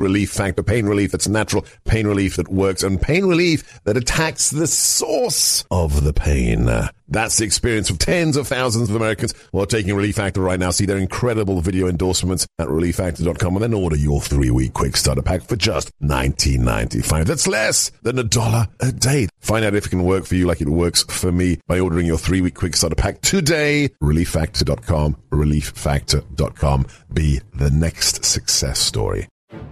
Relief Factor. Pain relief that's natural, pain relief that works, and pain relief that attacks the source of the pain. That's the experience of tens of thousands of Americans who are taking Relief Factor right now. See their incredible video endorsements at relieffactor.com and then order your 3-week quick starter pack for just $19.95. That's less than $1 a day. Find out if it can work for you like it works for me by ordering your 3-week quick starter pack today. relieffactor.com, relieffactor.com. Be the next success story.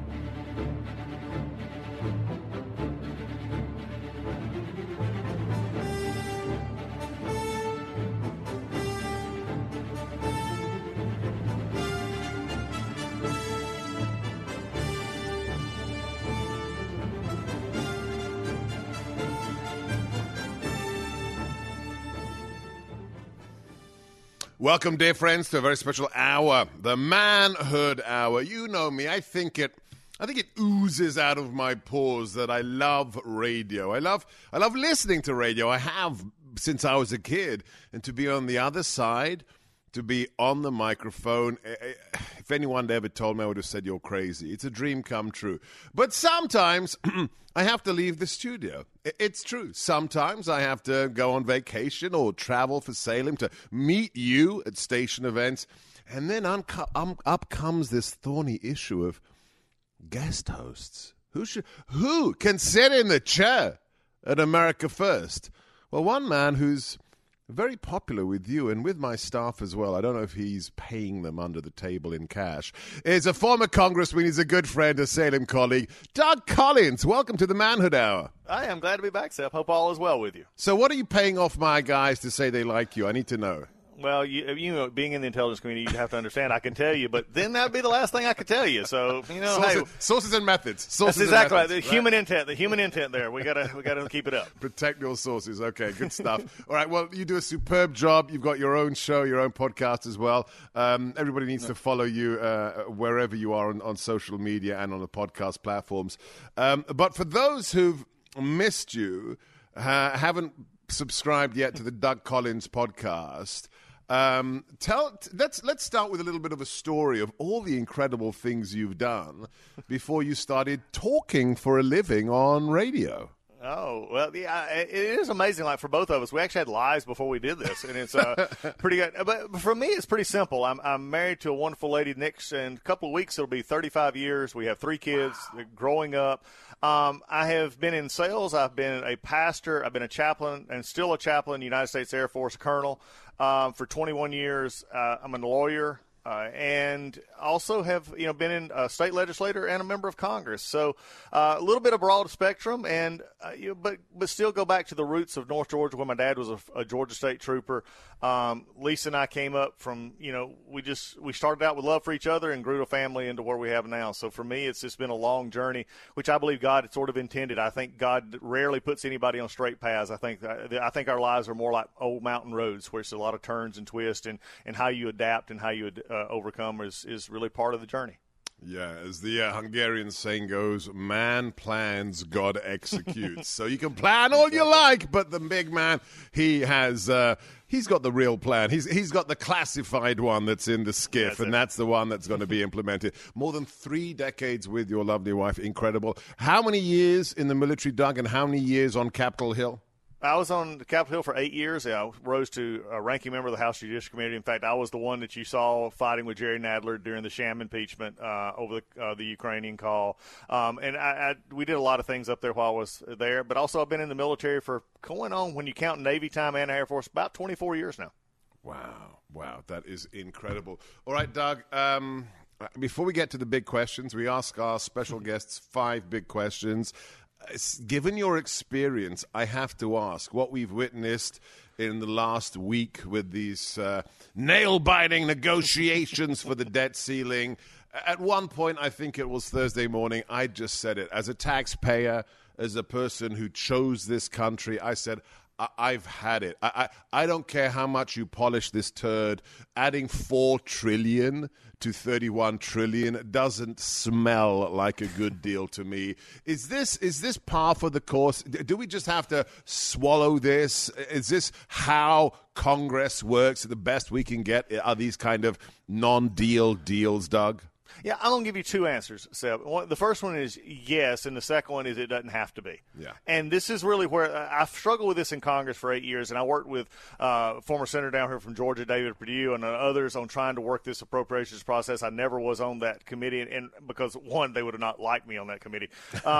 Welcome, dear friends, to a very special hour, the Manhood Hour. You know me. I think it oozes out of my pores that I love radio. I love listening to radio. I have since I was a kid, and to be on the other side, to be on the microphone. If anyone ever told me, I would have said, you're crazy. It's a dream come true. But sometimes I have to leave the studio. It's true. Sometimes I have to go on vacation or travel for Salem to meet you at station events. And then up comes this thorny issue of guest hosts. Who can sit in the chair at America First? Well, one man who's very popular with you and with my staff as well. I don't know if he's paying them under the table in cash. Is a former congressman. He's a good friend, a Salem colleague. Doug Collins, welcome to the Manhood Hour. I am glad to be back, Seth. Hope all is well with you. So what are you paying off my guys to say they like you? I need to know. Well, you know, being in the intelligence community, you have to understand. I can tell you, but then that'd be the last thing I could tell you. So, you know, sources and methods. That's exactly right. The human intent. The human intent. There, we gotta keep it up. Protect your sources. Okay, good stuff. All right. Well, you do a superb job. You've got your own show, your own podcast as well. Everybody needs to follow you wherever you are on social media and on the podcast platforms. But for those who've missed you, haven't subscribed yet to the Doug Collins podcast. Let's start with a little bit of a story of all the incredible things you've done before you started talking for a living on radio. Oh, well, yeah, it is amazing. Like, for both of us, we actually had lives before we did this, and it's pretty good. But for me, it's pretty simple. I'm married to a wonderful lady, Nix, and in a couple of weeks, it'll be 35 years. We have 3 kids growing up. I have been in sales. I've been a pastor. I've been a chaplain and still a chaplain, United States Air Force colonel, for 21 years. I'm a lawyer. And also have been in a state legislator and a member of Congress. So a little bit of broad spectrum, and but still go back to the roots of North Georgia, where my dad was a Georgia State trooper. Lisa and I came up from we started out with love for each other and grew a family into where we have now. So for me, it's just been a long journey, which I believe God had sort of intended. I think God rarely puts anybody on straight paths. I think our lives are more like old mountain roads, where it's a lot of turns and twists, and how you adapt and how you overcome is really part of the journey. Yeah, as the Hungarian saying goes, man plans, God executes. So you can plan all you like, but the big man, he's got the real plan. He's got the classified one that's in the skiff, and that's the one that's going to be implemented. More than 3 decades with your lovely wife. Incredible. How many years in the military, Doug, and how many years on Capitol Hill? I was on Capitol Hill for 8 years. I rose to a ranking member of the House Judicial Committee. In fact, I was the one that you saw fighting with Jerry Nadler during the sham impeachment over the Ukrainian call. And we did a lot of things up there while I was there. But also I've been in the military for going on, when you count Navy time and Air Force, about 24 years now. Wow. That is incredible. All right, Doug, before we get to the big questions, we ask our special guests 5 big questions. Given your experience, I have to ask, what we've witnessed in the last week with these nail-biting negotiations for the debt ceiling. At one point, I think it was Thursday morning, I just said it. As a taxpayer, as a person who chose this country, I said, I've had it. I don't care how much you polish this turd. Adding $4 trillion to $31 trillion doesn't smell like a good deal to me. Is this par for the course? Do we just have to swallow this? Is this how Congress works? The best we can get are these kind of non-deal deals, Doug? Yeah, I'm going to give you two answers, Seb. The first one is yes, and the second one is it doesn't have to be. Yeah. And this is really where I've struggled with this in Congress for 8 years, and I worked with former senator down here from Georgia, David Perdue, and others on trying to work this appropriations process. I never was on that committee, and because, one, they would have not liked me on that committee.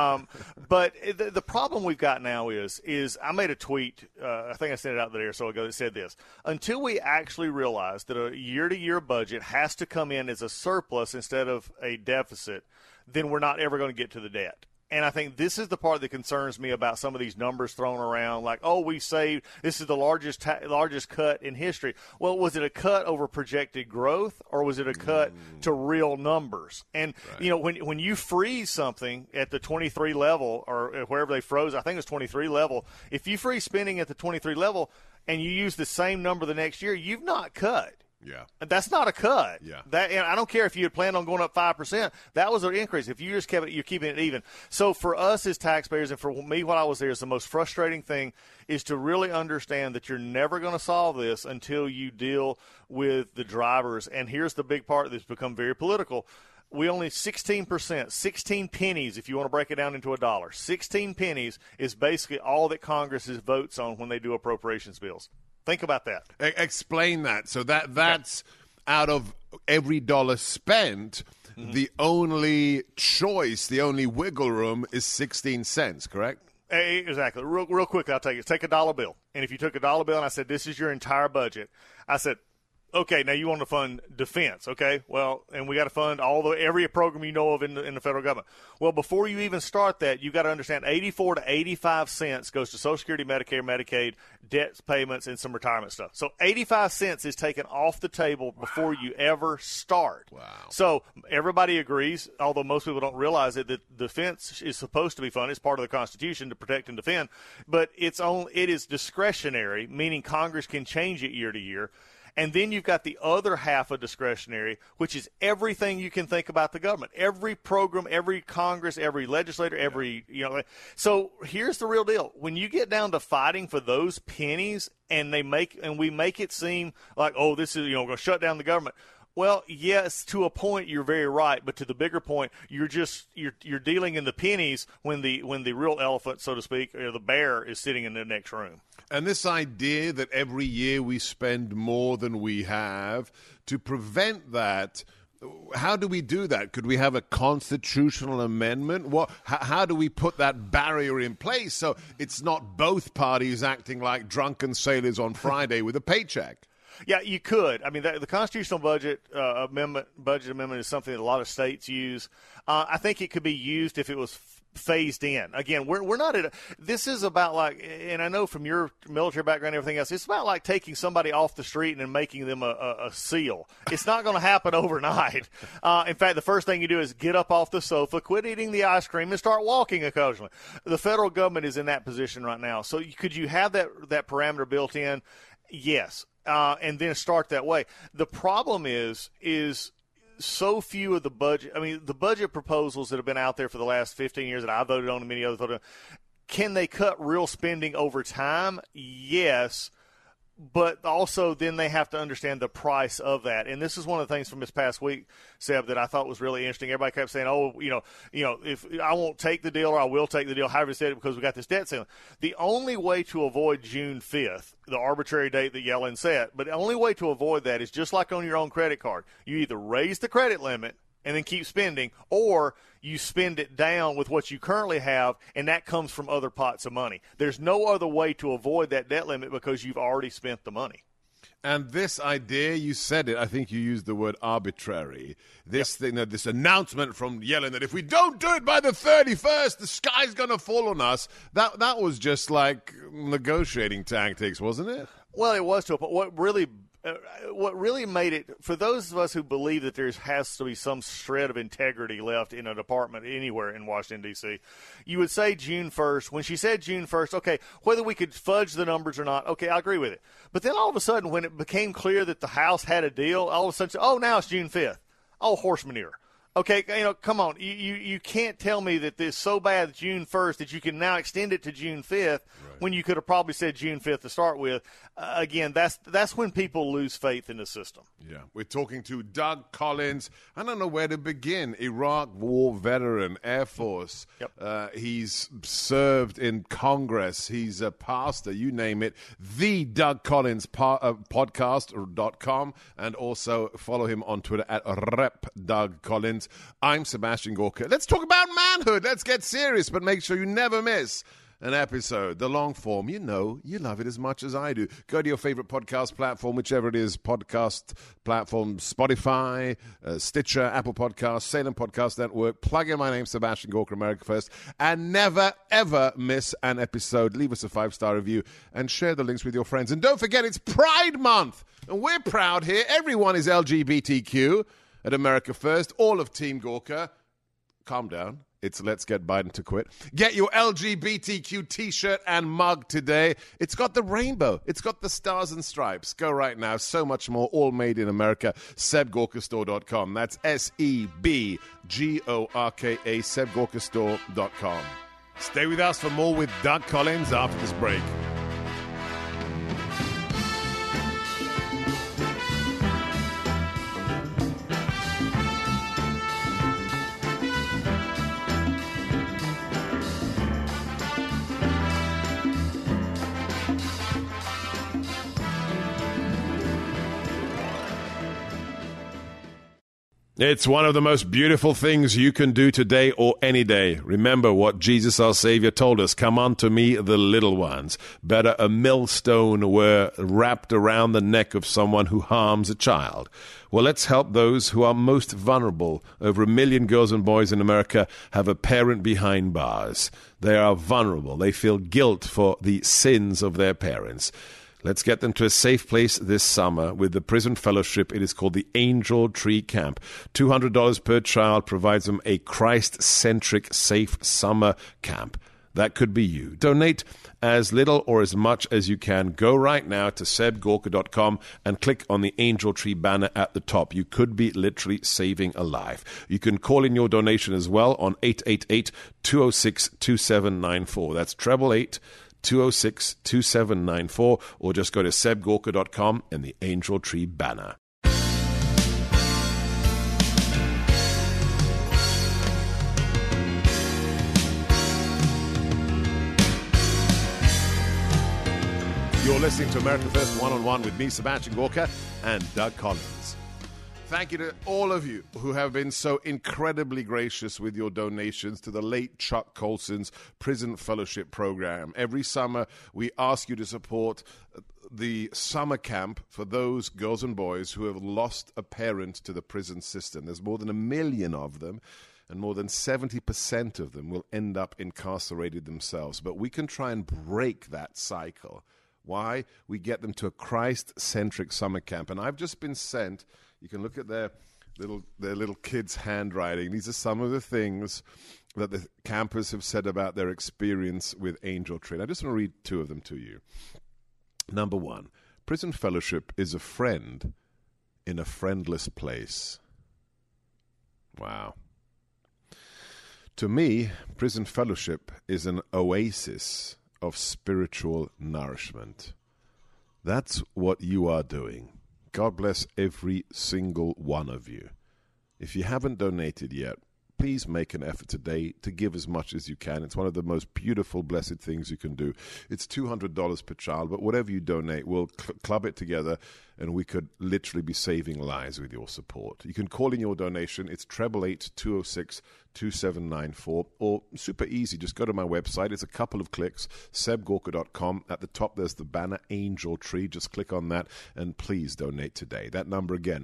But the problem we've got now is I made a tweet, I think I sent it out there so ago, that said this: until we actually realize that a year-to-year budget has to come in as a surplus instead of a deficit, then we're not ever going to get to the debt. And I think this is the part that concerns me about some of these numbers thrown around, like, oh, we saved, this is the largest cut in history. Well, was it a cut over projected growth, or was it a cut to real numbers? And, you know, when you freeze something at the 23 level, or wherever they froze, I think it was 23 level, if you freeze spending at the 23 level and you use the same number the next year, you've not cut. Yeah. That's not a cut. Yeah. And I don't care if you had planned on going up 5%. That was an increase. If you just kept it, you're keeping it even. So for us as taxpayers, and for me while I was there, is the most frustrating thing is to really understand that you're never going to solve this until you deal with the drivers. And here's the big part that's become very political. We only 16%, 16 pennies, if you want to break it down into a dollar. 16 pennies is basically all that Congress votes on when they do appropriations bills. Think about that. Explain that. So that's out of every dollar spent, the only choice, the only wiggle room is 16 cents, correct? Exactly. Real quickly, I'll take it. Take a dollar bill. And if you took a dollar bill and I said, this is your entire budget, I said, okay, now you want to fund defense, okay? Well, and we got to fund every program you know of in the federal government. Well, before you even start that, you got to understand 84 to 85 cents goes to Social Security, Medicare, Medicaid, debt payments, and some retirement stuff. So 85 cents is taken off the table before you ever start. Wow. So everybody agrees, although most people don't realize it, that defense is supposed to be funded. It's part of the Constitution to protect and defend. But it is discretionary, meaning Congress can change it year to year. And then you've got the other half of discretionary, which is everything you can think about the government. Every program, every Congress, every legislator, So here's the real deal. When you get down to fighting for those pennies and we make it seem like, oh, this is, going to shut down the government. Well, yes, to a point you're very right, but to the bigger point, you're dealing in the pennies when the real elephant, so to speak, or the bear is sitting in the next room. And this idea that every year we spend more than we have, to prevent that, how do we do that? Could we have a constitutional amendment? How do we put that barrier in place so it's not both parties acting like drunken sailors on Friday with a paycheck? Yeah, you could. I mean, the constitutional budget amendment is something that a lot of states use. I think it could be used if it was phased in. Again, we're not at this is about like, and I know from your military background and everything else, it's about like taking somebody off the street and making them a SEAL. It's not going to happen overnight. In fact, the first thing you do is get up off the sofa, quit eating the ice cream, and start walking occasionally. The federal government is in that position right now. So could you have that parameter built in? Yes. And then start that way. The problem is so few of the budget. I mean, the budget proposals that have been out there for the last 15 years that I voted on and many others voted on, can they cut real spending over time? Yes. But also then they have to understand the price of that. And this is one of the things from this past week, Seb, that I thought was really interesting. Everybody kept saying, oh, if I won't take the deal or I will take the deal, however you said it, because we got this debt ceiling. The only way to avoid June 5th, the arbitrary date that Yellen set, but the only way to avoid that is just like on your own credit card. You either raise the credit limit and then keep spending, or you spend it down with what you currently have, and that comes from other pots of money. There's no other way to avoid that debt limit because you've already spent the money. And this idea, you said it, I think you used the word arbitrary. This thing, this announcement from Yellen that if we don't do it by the 31st, the sky's going to fall on us. That was just like negotiating tactics, wasn't it? Well, it was to a point. What really made it, for those of us who believe that there has to be some shred of integrity left in a department anywhere in Washington, D.C., you would say June 1st. When she said June 1st, okay, whether we could fudge the numbers or not, okay, I agree with it. But then all of a sudden, when it became clear that the House had a deal, all of a sudden, oh, now it's June 5th. Oh, horse manure. Okay, come on. You can't tell me that this is so bad June 1st that you can now extend it to June 5th when you could have probably said June 5th to start with. Again, that's when people lose faith in the system. Yeah, we're talking to Doug Collins. I don't know where to begin. Iraq War veteran, Air Force. Yep. He's served in Congress. He's a pastor, you name it. The Doug Collins podcast.com, and also follow him on Twitter at Rep Doug Collins. I'm Sebastian Gorka. Let's talk about manhood. Let's get serious, but make sure you never miss an episode. The long form, you know, you love it as much as I do. Go to your favorite podcast platform, whichever it is, podcast platform, Spotify, Stitcher, Apple Podcasts, Salem Podcast Network. Plug in my name, Sebastian Gorka, America First, and never, ever miss an episode. Leave us a 5-star review and share the links with your friends. And don't forget, it's Pride Month, and we're proud here. Everyone is LGBTQ at America First, all of Team Gorka. Calm down. It's Let's Get Biden to Quit. Get your LGBTQ t-shirt and mug today. It's got the rainbow. It's got the stars and stripes. Go right now. So much more, all made in America. SebGorkaStore.com. That's SEBGORKA, SebGorkaStore.com. Stay with us for more with Doug Collins after this break. It's one of the most beautiful things you can do today or any day. Remember what Jesus our Savior told us. Come unto me, the little ones. Better a millstone were wrapped around the neck of someone who harms a child. Well, let's help those who are most vulnerable. Over 1 million girls and boys in America have a parent behind bars. They are vulnerable. They feel guilt for the sins of their parents. Let's get them to a safe place this summer with the Prison Fellowship. It is called the Angel Tree Camp. $200 per child provides them a Christ-centric, safe summer camp. That could be you. Donate as little or as much as you can. Go right now to sebgorka.com and click on the Angel Tree banner at the top. You could be literally saving a life. You can call in your donation as well on 888-206-2794. That's 888-206-2794, or just go to sebgorka.com and the Angel Tree banner. You're listening to America First One-on-One with me, Sebastian Gorka, and Doug Collins. Thank you to all of you who have been so incredibly gracious with your donations to the late Chuck Colson's Prison Fellowship Program. Every summer, we ask you to support the summer camp for those girls and boys who have lost a parent to the prison system. There's more than 1 million of them, and more than 70% of them will end up incarcerated themselves. But we can try and break that cycle. Why? We get them to a Christ-centric summer camp. And I've just been sent... You can look at their little kids' handwriting. These are some of the things that the campers have said about their experience with Angel Tree. I just want to read 2 of them to you. Number 1, Prison Fellowship is a friend in a friendless place. Wow. To me, Prison Fellowship is an oasis of spiritual nourishment. That's what you are doing. God bless every single one of you. If you haven't donated yet, please make an effort today to give as much as you can. It's one of the most beautiful, blessed things you can do. It's $200 per child, but whatever you donate, we'll club it together, and we could literally be saving lives with your support. You can call in your donation. It's 888-206-2794, or super easy, just go to my website. It's a couple of clicks, sebgorka.com. At the top, there's the banner Angel Tree. Just click on that, and please donate today. That number again,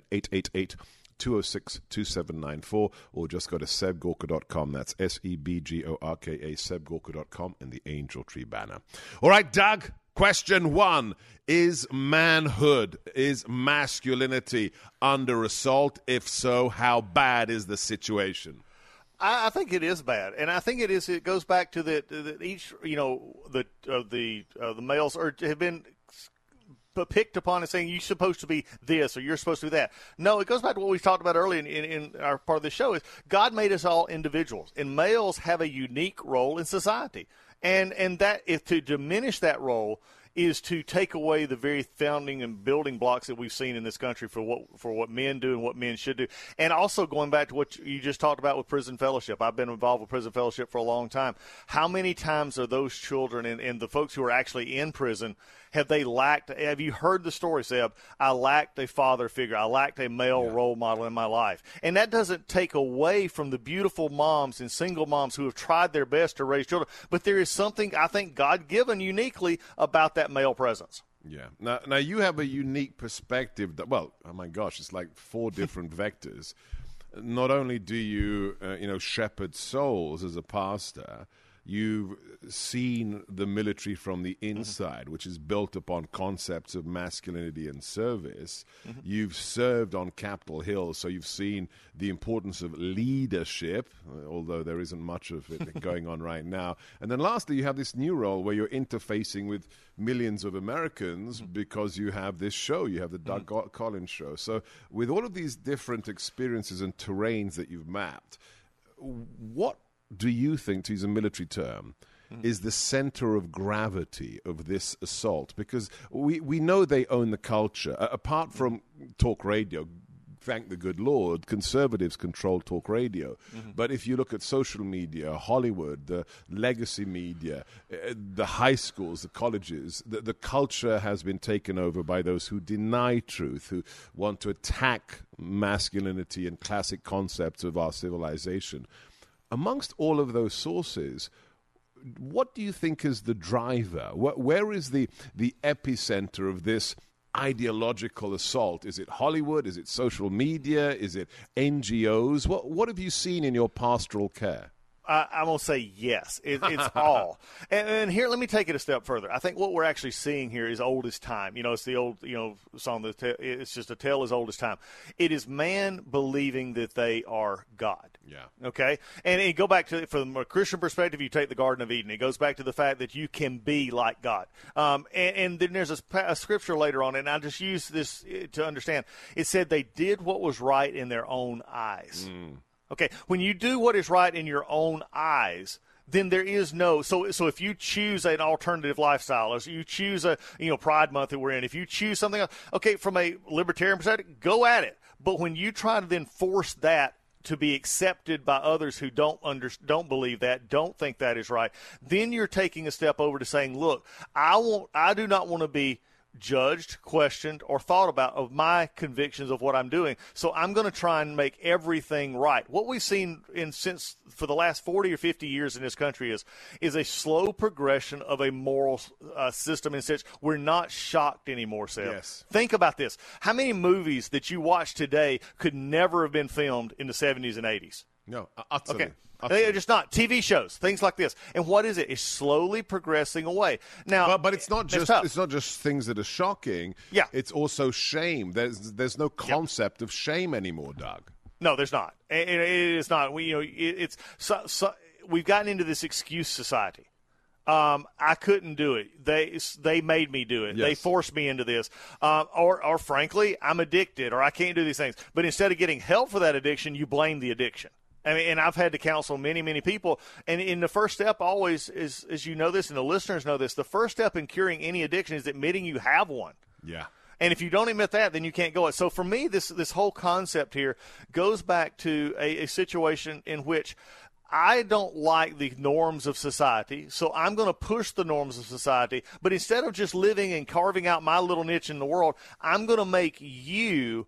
888-206-2794, or just go to sebgorka.com. That's SEBGORKA, sebgorka.com, and the Angel Tree banner. All right, Doug, question 1. Is manhood, is masculinity under assault? If so, how bad is the situation? I think it is bad, and I think it is. It goes back to that each, the males have been picked upon and saying you're supposed to be this or you're supposed to be that. No, it goes back to what we talked about earlier in our part of the show is God made us all individuals, and males have a unique role in society. And that if to diminish that role is to take away the very founding and building blocks that we've seen in this country for what men do and what men should do. And also going back to what you just talked about with prison fellowship. I've been involved with prison fellowship for a long time. How many times are those children and the folks who are actually in prison, have you heard the story, Seb? I lacked a father figure. I lacked a male role model in my life. And that doesn't take away from the beautiful moms and single moms who have tried their best to raise children. But there is something, I think, God-given uniquely about that male presence. Yeah. Now you have a unique perspective that, well, oh my gosh, it's like 4 different vectors. Not only do you, shepherd souls as a pastor, you've seen the military from the inside, which is built upon concepts of masculinity and service. You've served on Capitol Hill, so you've seen the importance of leadership, although there isn't much of it going on right now. And then lastly, you have this new role where you're interfacing with millions of Americans because you have this show. You have the Doug Collins show. So with all of these different experiences and terrains that you've mapped, what do you think, to use a military term, is the center of gravity of this assault? Because we know they own the culture. Apart from talk radio, thank the good Lord, conservatives control talk radio. But if you look at social media, Hollywood, the legacy media, the high schools, the colleges, the culture has been taken over by those who deny truth, who want to attack masculinity and classic concepts of our civilization. Amongst all of those sources, what do you think is the driver? Where is the epicenter of this ideological assault? Is it Hollywood? Is it social media? Is it NGOs? What have you seen in your pastoral care? I'm going to say yes. It's all. And here, let me take it a step further. I think what we're actually seeing here is old as time. It's the old, song, it's just a tale as old as time. It is man believing that they are God. Yeah. Okay? And you go back to, from a Christian perspective, you take the Garden of Eden. It goes back to the fact that you can be like God. And then there's a scripture later on, and I just use this to understand. It said they did what was right in their own eyes. Okay, when you do what is right in your own eyes, then there is no so if you choose an alternative lifestyle, or you choose a Pride Month that we're in, if you choose something else, okay, from a libertarian perspective, go at it. But when you try to then force that to be accepted by others who don't believe that, don't think that is right, then you're taking a step over to saying, look, I do not want to be judged, questioned, or thought about of my convictions of what I'm doing. So I'm going to try and make everything right. What we've seen since for the last 40 or 50 years in this country is a slow progression of a moral system in which we're not shocked anymore, Seb. Yes. Think about this. How many movies that you watch today could never have been filmed in the 70s and 80s? No, utterly. Okay. They're just not. TV shows, things like this. And what is it? It's slowly progressing away. Now, but it's not just things that are shocking. Yeah. It's also shame. There's no concept of shame anymore, Doug. No, there's not. It is not. We've gotten into this excuse society. I couldn't do it. They made me do it. Yes. They forced me into this. Or frankly, I'm addicted, or I can't do these things. But instead of getting help for that addiction, you blame the addiction. I mean, and I've had to counsel many, many people. And in the first step always is, as you know this, and the listeners know this, the first step in curing any addiction is admitting you have one. Yeah. And if you don't admit that, then you can't go it. So for me, this whole concept here goes back to a situation in which I don't like the norms of society, so I'm going to push the norms of society. But instead of just living and carving out my little niche in the world, I'm going to make it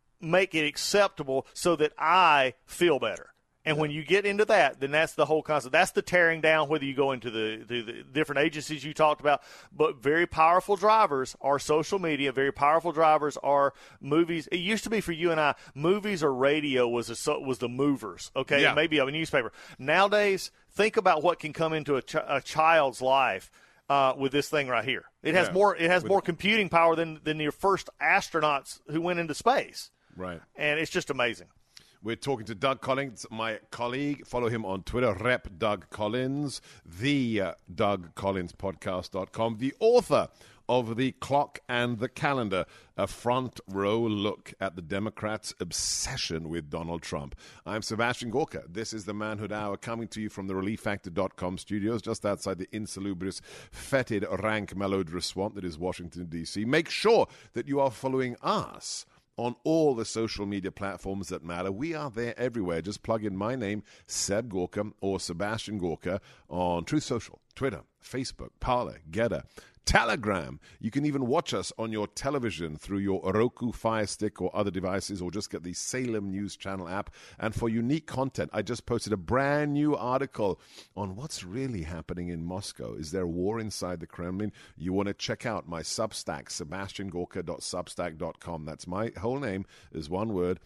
acceptable so that I feel better. And when you get into that, then that's the whole concept. That's the tearing down, whether you go into the different agencies you talked about. But very powerful drivers are social media. Very powerful drivers are movies. It used to be for you and I, movies or radio was the movers, okay? Yeah. Maybe a newspaper. Nowadays, think about what can come into a child's life with this thing right here. It has more computing power than your first astronauts who went into space. Right. And it's just amazing. We're talking to Doug Collins, my colleague. Follow him on Twitter, Rep Doug Collins, the DougCollinsPodcast.com, the author of The Clock and the Calendar, a front row look at the Democrats' obsession with Donald Trump. I'm Sebastian Gorka. This is the Manhood Hour, coming to you from the ReliefFactor.com studios, just outside the insalubrious, fetid, rank, malodorous swamp that is Washington, D.C. Make sure that you are following us on all the social media platforms that matter. We are there everywhere. Just plug in my name, Seb Gorka, or Sebastian Gorka, on Truth Social, Twitter, Facebook, Parler, Getter, Telegram. You can even watch us on your television through your Roku Fire Stick or other devices, or just get the Salem News Channel app. And for unique content, I just posted a brand new article on what's really happening in Moscow. Is there a war inside the Kremlin? You want to check out my Substack, sebastiangorka.substack.com. That's my whole name, is one word,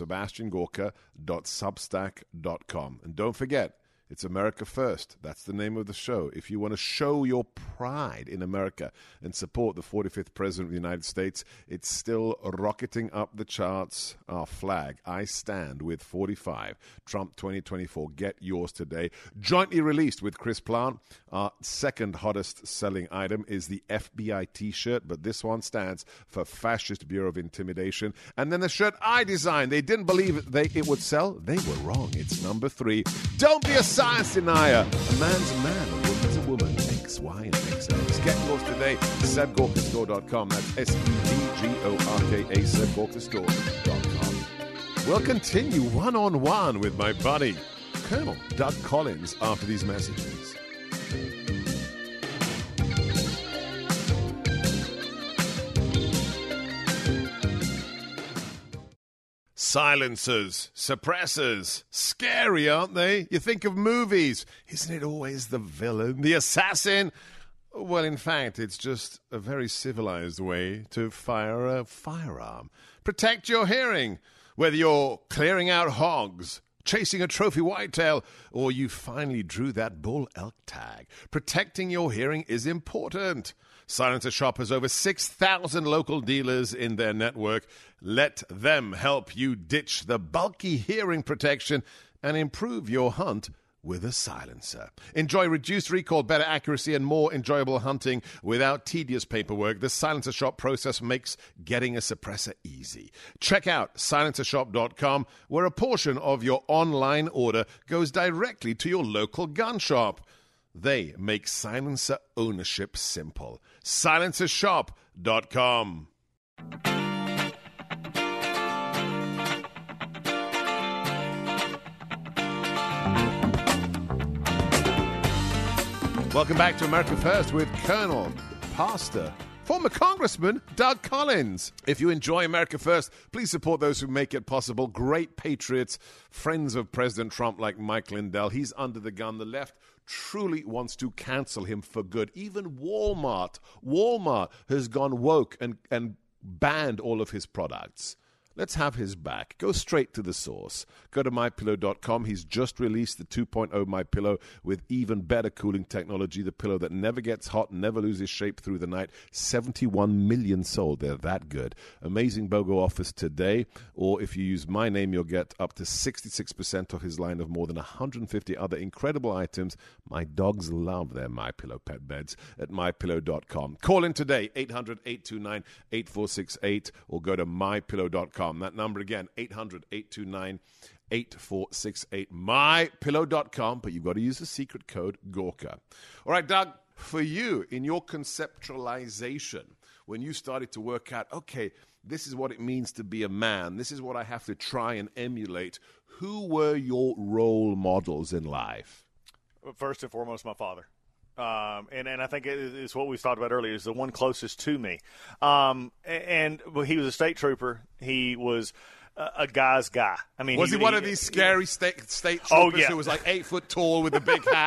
sebastiangorka.substack.com. And don't forget, it's America First. That's the name of the show. If you want to show your pride in America and support the 45th President of the United States, it's still rocketing up the charts. Our flag, I stand with 45. Trump 2024. Get yours today. Jointly released with Chris Plant. Our second hottest selling item is the FBI T-shirt, but this one stands for Fascist Bureau of Intimidation. And then the shirt I designed. They didn't believe it would sell. They were wrong. It's number 3. Don't be a science denier. A man's a man, a woman's a woman. X, Y, and XX. Get yours today. SebGorkaStore.com. That's SEBGORKA, SebGorkaStore.com. We'll continue one-on-one with my buddy, Colonel Doug Collins, after these messages. Silencers, suppressors, scary, aren't they? You think of movies. Isn't it always the villain, the assassin? Well, in fact, it's just a very civilized way to fire a firearm. Protect your hearing, whether you're clearing out hogs, chasing a trophy whitetail, or you finally drew that bull elk tag. Protecting your hearing is important. Silencer Shop has over 6,000 local dealers in their network. Let them help you ditch the bulky hearing protection and improve your hunt with a silencer. Enjoy reduced recall, better accuracy, and more enjoyable hunting without tedious paperwork. The Silencer Shop process makes getting a suppressor easy. Check out silencershop.com, where a portion of your online order goes directly to your local gun shop. They make silencer ownership simple. Silencershop.com. Welcome back to America First with Colonel, Pastor, former Congressman Doug Collins. If you enjoy America First, please support those who make it possible. Great patriots, friends of President Trump like Mike Lindell. He's under the gun. The left truly wants to cancel him for good. Even Walmart has gone woke and banned all of his products. Let's have his back. Go straight to the source. Go to MyPillow.com. He's just released the 2.0 MyPillow with even better cooling technology. The pillow that never gets hot, never loses shape through the night. 71 million sold. They're that good. Amazing BOGO offers today. Or if you use my name, you'll get up to 66% of his line of more than 150 other incredible items. My dogs love their MyPillow pet beds at MyPillow.com. Call in today, 800-829-8468, or go to MyPillow.com. That number again, 800-829-8468, mypillow.com, but you've got to use the secret code Gorka. All right, Doug, for you, in your conceptualization, when you started to work out, okay, this is what it means to be a man, this is what I have to try and emulate, who were your role models in life? First and foremost, my father. And I think it's what we talked about earlier, is the one closest to me. And he was a state trooper. He was a guy's guy. I mean, was he one of these scary state troopers who was like 8 foot tall with a big hat?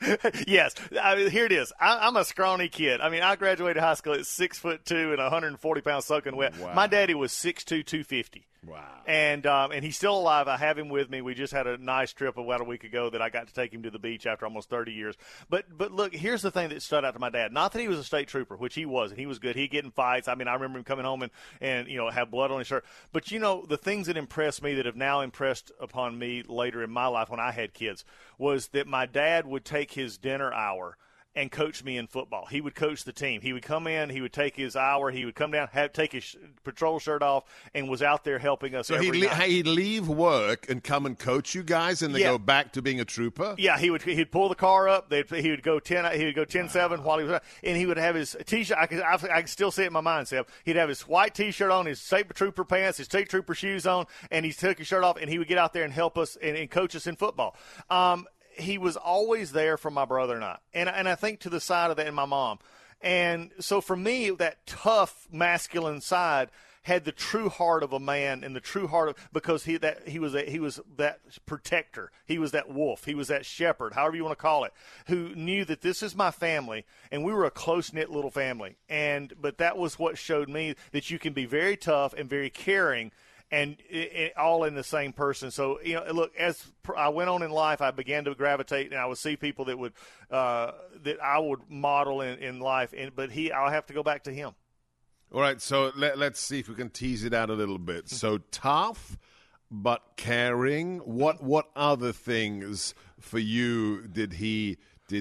Yes. I mean, here it is. I'm a scrawny kid. I mean, I graduated high school at 6'2" and 140 pounds soaking wet. Wow. My daddy was 6'2", 250. Wow. And he's still alive. I have him with me. We just had a nice trip about a week ago that I got to take him to the beach after almost 30 years. But look, here's the thing that stood out to my dad. Not that he was a state trooper, which he was, and he was good. He'd get in fights. I mean, I remember him coming home and have blood on his shirt. But, the things that impressed me that have now impressed upon me later in my life when I had kids was that my dad would take his dinner hour and coach me in football. He would coach the team. He would come in, he would take his hour, he would come down, take his patrol shirt off, and was out there helping us every night. He'd leave work and come and coach you guys, and then go back to being a trooper? Yeah, he'd pull the car up. He would go 10-7 while he was, and he would have his T-shirt. I can still see it in my mind, Seb. He'd have his white T-shirt on, his state trooper pants, his state trooper shoes on, and he took his shirt off, and he would get out there and help us and coach us in football. He was always there for my brother and I. And I think to the side of that and my mom. And so for me, that tough masculine side had the true heart of a man and the true heart of, because he was that protector. He was that wolf. He was that shepherd, however you want to call it, who knew that this is my family, and we were a close-knit little family. But that was what showed me that you can be very tough and very caring, and all in the same person. So, look, as I went on in life, I began to gravitate, and I would see people that that I would model in life. But I'll have to go back to him. All right, so let's see if we can tease it out a little bit. So tough, but caring. What other things for you did he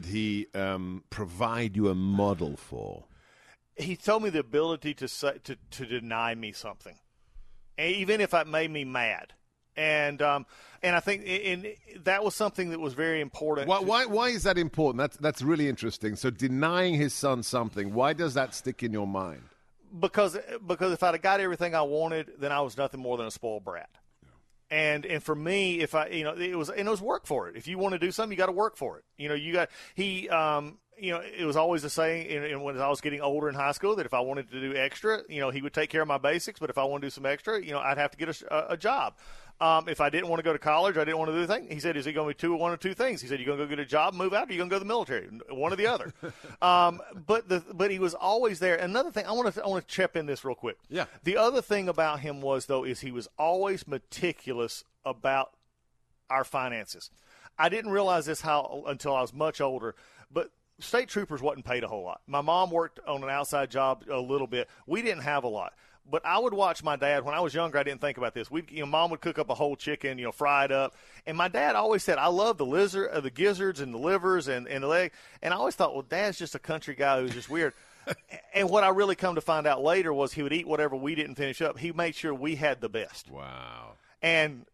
provide you a model for? He told me the ability to deny me something, even if it made me mad. And I think that was something that was very important. Why is that important? That's really interesting. So denying his son something, why does that stick in your mind? Because if I'd have got everything I wanted, then I was nothing more than a spoiled brat. And for me, if it was work for it. If you want to do something, you got to work for it. It was always the saying, and when I was getting older in high school, that if I wanted to do extra, he would take care of my basics. But if I wanted to do some extra, I'd have to get a job. If I didn't want to go to college, I didn't want to do the thing. He said, is it going to be one or two things? He said, you're going to go get a job, move out, or you're going to go to the military? One or the other. But he was always there. Another thing, I want to chip in this real quick. Yeah. The other thing about him is he was always meticulous about our finances. I didn't realize this until I was much older, but state troopers wasn't paid a whole lot. My mom worked on an outside job a little bit. We didn't have a lot. But I would watch my dad. When I was younger, I didn't think about this. Mom would cook up a whole chicken, fried up. And my dad always said, I love the gizzards and the livers and the leg. And I always thought, well, Dad's just a country guy who's just weird. And what I really come to find out later was he would eat whatever we didn't finish up. He made sure we had the best. Wow. And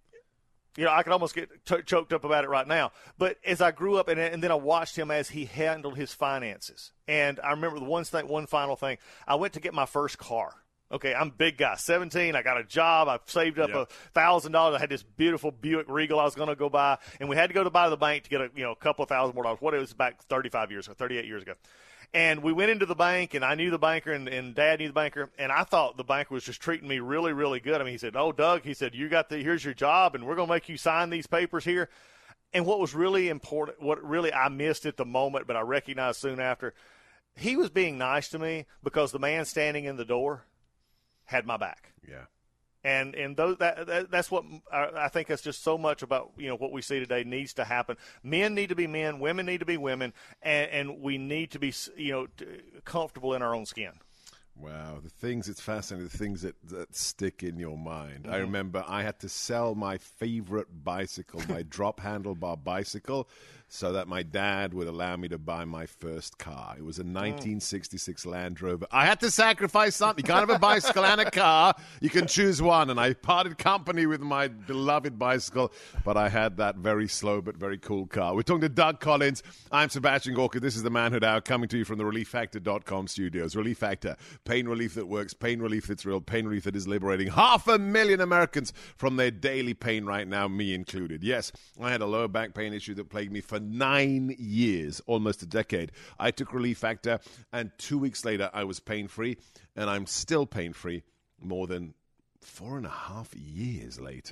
I could almost get choked up about it right now. But as I grew up, and then I watched him as he handled his finances. And I remember one final thing. I went to get my first car. Okay, I'm a big guy, 17. I got a job. I saved up $1,000. I had this beautiful Buick Regal I was going to go buy, and we had to go to buy the bank to get a couple of $1,000 more. What it was back 38 years ago. And we went into the bank, and I knew the banker, and Dad knew the banker, and I thought the banker was just treating me really, really good. I mean, he said, "Oh, Doug," he said, here's your job, and we're going to make you sign these papers here. And what was really important, what really I missed at the moment, but I recognized soon after, he was being nice to me because the man standing in the door had my back. Yeah. And that's what I think that's just so much about, what we see today needs to happen. Men need to be men, women need to be women, and we need to be, comfortable in our own skin. Wow, it's fascinating, the things that stick in your mind. Mm-hmm. I remember I had to sell my favorite bicycle, my drop handlebar bicycle, so that my dad would allow me to buy my first car. It was a 1966 Land Rover. I had to sacrifice something. You can't have a bicycle and a car. You can choose one. And I parted company with my beloved bicycle, but I had that very slow but very cool car. We're talking to Doug Collins. I'm Sebastian Gorka. This is the Manhood Hour coming to you from the ReliefFactor.com studios. Relief Factor, pain relief that works, pain relief that's real, pain relief that is liberating 500,000 Americans from their daily pain right now, me included. Yes, I had a lower back pain issue that plagued me for 9 years, almost a decade. I took Relief Factor, and 2 weeks later, I was pain-free, and I'm still pain-free more than 4.5 years later.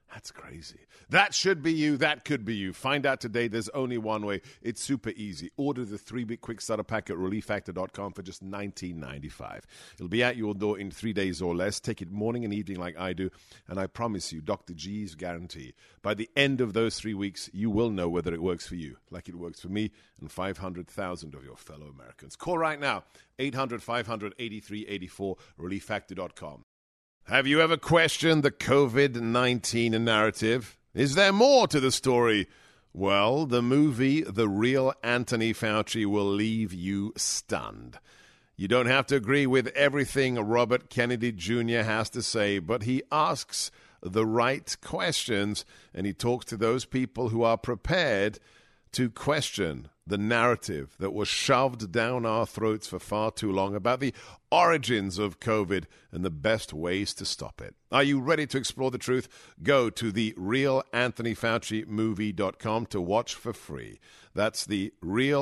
That's crazy. That should be you. That could be you. Find out today. There's only one way. It's super easy. Order the 3-week quick starter pack at relieffactor.com for just $19.95. It'll be at your door in 3 days or less. Take it morning and evening like I do. And I promise you, Dr. G's guarantee, by the end of those 3 weeks, you will know whether it works for you, like it works for me and 500,000 of your fellow Americans. Call right now, 800-500-8384, relieffactor.com. Have you ever questioned the COVID-19 narrative? Is there more to the story? Well, the movie The Real Anthony Fauci will leave you stunned. You don't have to agree with everything Robert Kennedy Jr. has to say, but he asks the right questions, and he talks to those people who are prepared to question the narrative that was shoved down our throats for far too long about the origins of COVID and the best ways to stop it. Are you ready to explore the truth? Go to the RealAnthonyFauciMovie.com to watch for free. That's the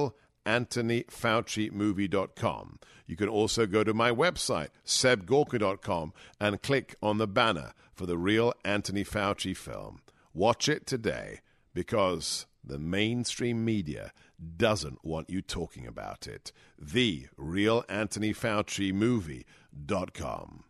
RealAnthonyFauciMovie.com. You can also go to my website, SebGorka.com, and click on the banner for the Real Anthony Fauci film. Watch it today, because the mainstream media doesn't want you talking about it. The RealAnthonyFauciMovie.com.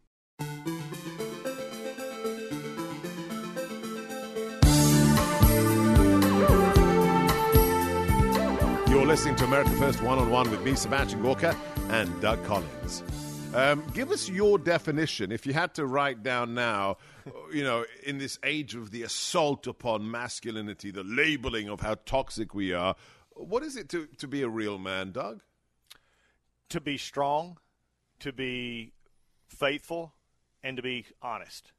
You're listening to America First One-on-One with me, Sebastian Gorka, and Doug Collins. Give us your definition, if you had to write down now, in this age of the assault upon masculinity, the labeling of how toxic we are, what is it to be a real man, Doug? To be strong, to be faithful, and to be honest.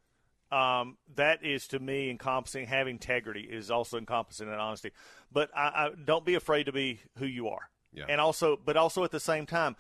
That is, to me, encompassing. Having integrity is also encompassing in honesty. But I don't be afraid to be who you are. Yeah. And also at the same time,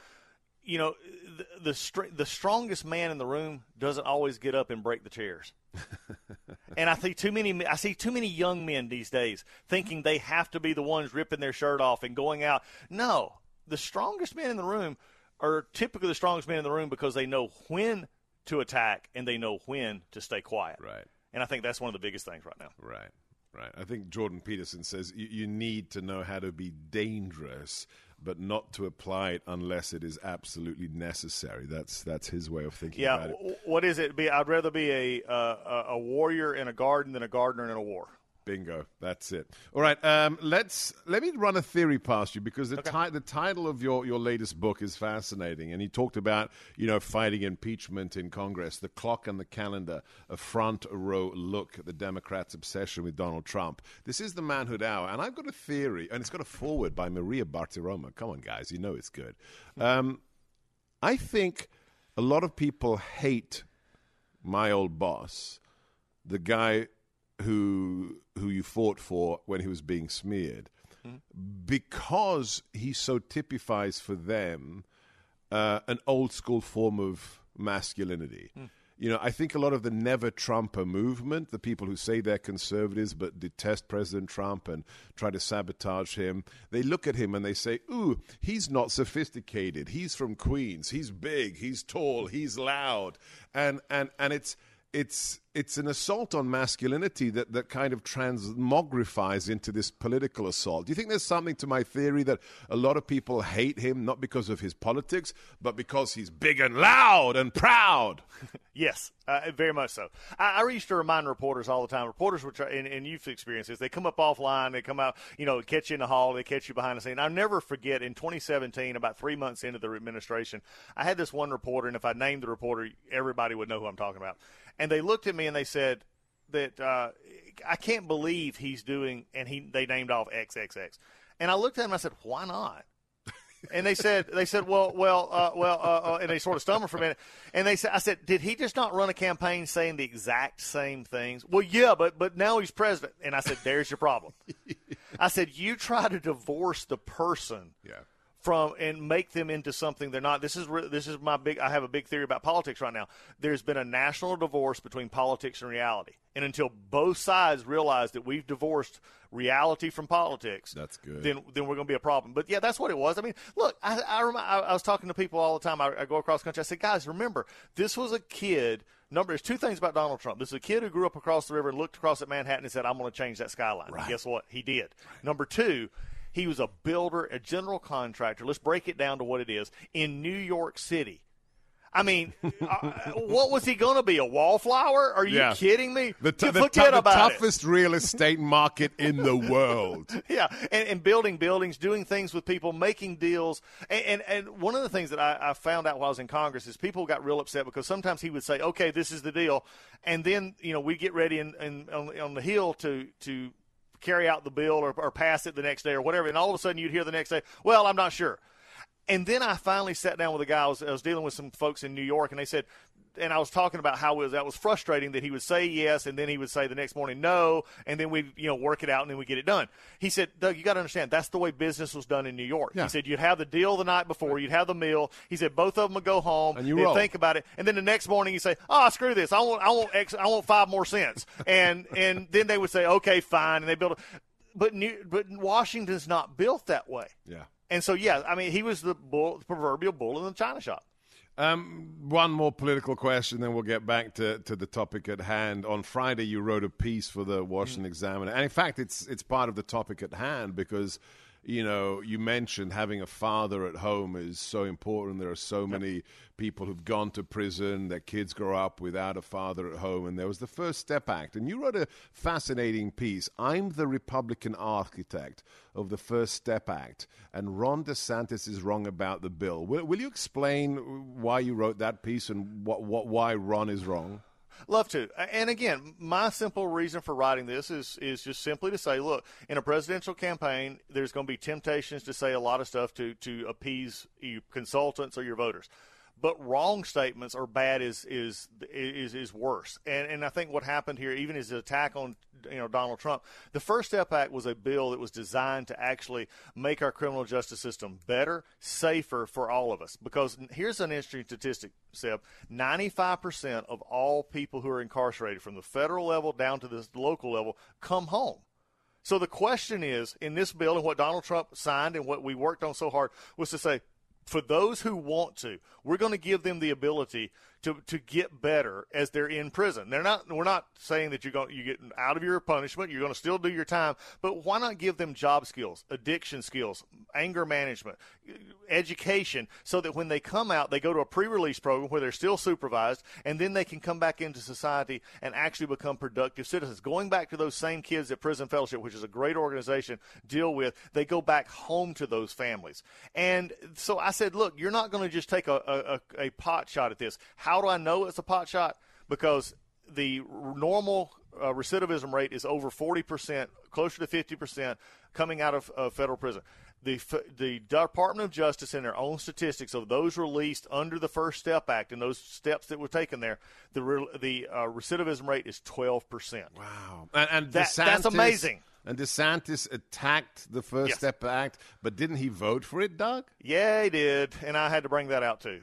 the strongest man in the room doesn't always get up and break the chairs. And I see too many young men these days thinking they have to be the ones ripping their shirt off and going out. No, the strongest men in the room are typically the strongest men in the room because they know when to attack and they know when to stay quiet. Right. And I think that's one of the biggest things right now. Right. I think Jordan Peterson says you need to know how to be dangerous, but not to apply it unless it is absolutely necessary. That's his way of thinking about it. Yeah, what is it? I'd rather be a warrior in a garden than a gardener in a war. Bingo. That's it. All right. Let me run a theory past you, because the title of your latest book is fascinating. And he talked about, fighting impeachment in Congress, the clock and the calendar, a front row look at the Democrats' obsession with Donald Trump. This is the Manhood Hour. And I've got a theory, and it's got a foreword by Maria Bartiromo. Come on, guys. You know it's good. I think a lot of people hate my old boss, the guy who you fought for when he was being smeared, because he so typifies for them an old school form of masculinity. I think a lot of the Never Trumper movement, the people who say they're conservatives but detest President Trump and try to sabotage him, they look at him and they say, ooh, he's not sophisticated. He's from Queens. He's big. He's tall. He's loud. And it's an assault on masculinity that kind of transmogrifies into this political assault. Do you think there's something to my theory that a lot of people hate him not because of his politics, but because he's big and loud and proud? Yes, very much so. I used to remind reporters all the time, reporters, which are, and you've experienced this, they come up offline, they come out, catch you in the hall, they catch you behind the scene. I'll never forget, in 2017, about 3 months into the administration, I had this one reporter, and if I named the reporter, everybody would know who I'm talking about. And they looked at me and they said that I can't believe he's doing, and they named off XXX. And I looked at them and I said, why not? And they said, well, and they sort of stumbled for a minute. And I said, did he just not run a campaign saying the exact same things? Well, yeah, but now he's president. And I said, there's your problem. I said, you try to divorce the person. Yeah. From and make them into something they're not. This is my big. I have a big theory about politics right now. There's been a national divorce between politics and reality, and until both sides realize that we've divorced reality from politics, that's good. Then we're going to be a problem. But yeah, that's what it was. I mean, look, I was talking to people all the time. I go across the country. I said, guys, remember, this was a kid There's two things about Donald Trump. This is a kid who grew up across the river and looked across at Manhattan and said, I'm going to change that skyline. Right. And guess what? He did. Right. Number two, he was a builder, a general contractor. Let's break it down to what it is. In New York City. I mean, what was he going to be, a wallflower? Are you kidding me? The toughest real estate market in the world. Yeah, and building buildings, doing things with people, making deals. And one of the things that I found out while I was in Congress is people got real upset because sometimes he would say, okay, this is the deal. And then, we get ready on the Hill to carry out the bill or pass it the next day or whatever. And all of a sudden you'd hear the next day, well, I'm not sure. And then I finally sat down with a guy. I was dealing with some folks in New York, and they said, and I was talking about how that was frustrating that he would say yes, and then he would say the next morning no, and then we'd work it out, and then we get it done. He said, Doug, you got to understand, that's the way business was done in New York. Yeah. He said you'd have the deal the night before, you'd have the meal. He said both of them would go home, and they'd think about it, and then the next morning you say, oh, screw this, I want 5 more cents, and then they would say, okay, fine, and they build it. But Washington's not built that way. Yeah. And so, he was the proverbial bull in the china shop. One more political question, then we'll get back to the topic at hand. On Friday, you wrote a piece for the Washington Examiner. And, in fact, it's part of the topic at hand because, you mentioned having a father at home is so important. There are so many people who've gone to prison. Their kids grow up without a father at home. And there was the First Step Act. And you wrote a fascinating piece. I'm the Republican architect of the First Step Act, and Ron DeSantis is wrong about the bill. Will you explain why you wrote that piece and why Ron is wrong? Love to. And again, my simple reason for writing this is just simply to say, look, in a presidential campaign, there's going to be temptations to say a lot of stuff to appease your consultants or your voters. But wrong statements or bad is worse. And I think what happened here, even as an attack on Donald Trump, the First Step Act was a bill that was designed to actually make our criminal justice system better, safer for all of us. Because here's an interesting statistic, Seb. 95% of all people who are incarcerated from the federal level down to the local level come home. So the question is, in this bill and what Donald Trump signed and what we worked on so hard was to say, for those who want to, we're going to give them the ability to get better as they're in prison. We're not saying that you get out of your punishment, you're going to still do your time, but why not give them job skills, addiction skills, anger management, education, so that when they come out, they go to a pre-release program where they're still supervised, and then they can come back into society and actually become productive citizens. Going back to those same kids at Prison Fellowship, which is a great organization, deal with, they go back home to those families. And so I said, look, you're not going to just take a pot shot at this. How do I know it's a pot shot? Because the normal recidivism rate is over 40%, closer to 50% coming out of federal prison. The Department of Justice, in their own statistics of those released under the First Step Act and those steps that were taken there, the recidivism rate is 12%. Wow. And that's amazing. And DeSantis attacked the First Step Act, but didn't he vote for it, Doug? Yeah, he did, and I had to bring that out too.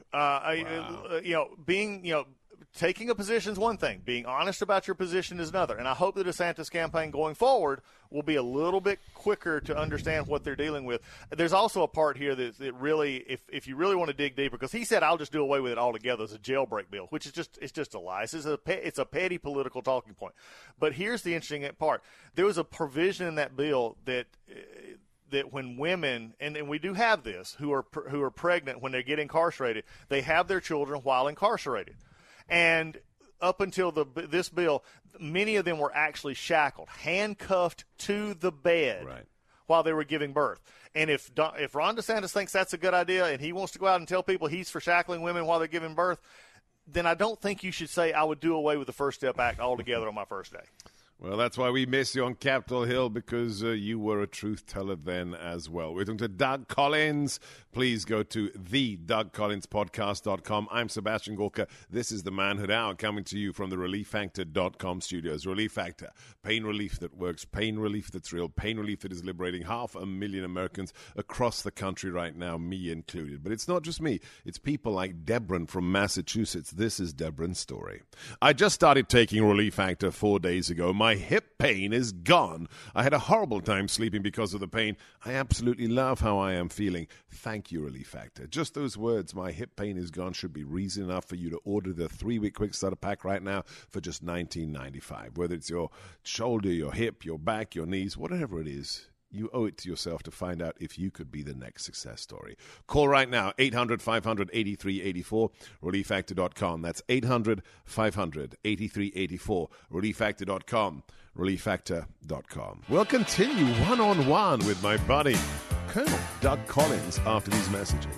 Taking a position is one thing. Being honest about your position is another. And I hope the DeSantis campaign going forward will be a little bit quicker to understand what they're dealing with. There's also a part here that really, if you really want to dig deeper, because he said I'll just do away with it altogether as a jailbreak bill, which is just a lie. It's a petty political talking point. But here's the interesting part. There was a provision in that bill that when women, and we do have this, who are pregnant when they get incarcerated, they have their children while incarcerated. And up until this bill, many of them were actually shackled, handcuffed to the bed while they were giving birth. And if Ron DeSantis thinks that's a good idea and he wants to go out and tell people he's for shackling women while they're giving birth, then I don't think you should say I would do away with the First Step Act altogether on my first day. Well, that's why we miss you on Capitol Hill, because you were a truth teller then as well. We're talking to Doug Collins. Please go to thedougcollinspodcast.com. I'm Sebastian Gorka. This is the Manhood Hour, coming to you from the ReliefFactor.com studios. Relief Factor, pain relief that works, pain relief that's real, pain relief that is liberating 500,000 Americans across the country right now, me included. But it's not just me. It's people like Debron from Massachusetts. This is Debron's story. I just started taking Relief Factor 4 days ago. My My hip pain is gone. I had a horrible time sleeping because of the pain. I absolutely love how I am feeling. Thank you, Relief Factor. Just those words, my hip pain is gone, should be reason enough for you to order the 3-week quick starter pack right now for just $19.95. Whether it's your shoulder, your hip, your back, your knees, whatever it is, you owe it to yourself to find out if you could be the next success story. Call right now, 800-500-8384, relieffactor.com. That's 800-500-8384, relieffactor.com, relieffactor.com. We'll continue one-on-one with my buddy, Colonel Doug Collins, after these messages.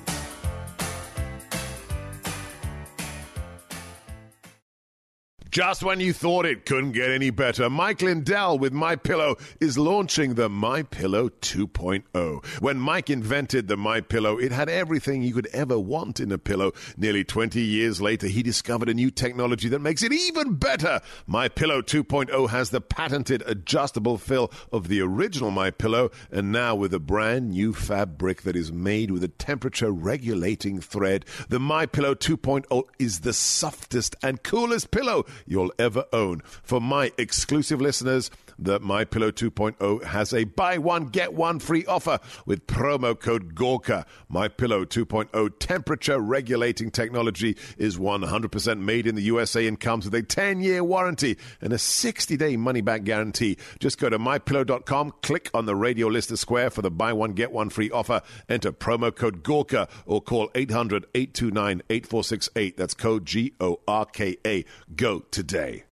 Just when you thought it couldn't get any better, Mike Lindell with MyPillow is launching the MyPillow 2.0. When Mike invented the MyPillow, it had everything you could ever want in a pillow. Nearly 20 years later, he discovered a new technology that makes it even better. MyPillow 2.0 has the patented adjustable fill of the original MyPillow, and now with a brand new fabric that is made with a temperature-regulating thread. The MyPillow 2.0 is the softest and coolest pillow you'll ever own. For my exclusive listeners, the MyPillow 2.0 has a buy one, get one free offer with promo code Gorka. MyPillow 2.0 temperature regulating technology is 100% made in the USA and comes with a 10-year warranty and a 60-day money-back guarantee. Just go to MyPillow.com, click on the radio listener square for the buy one, get one free offer, enter promo code Gorka, or call 800-829-8468. That's code GORKA. Go today.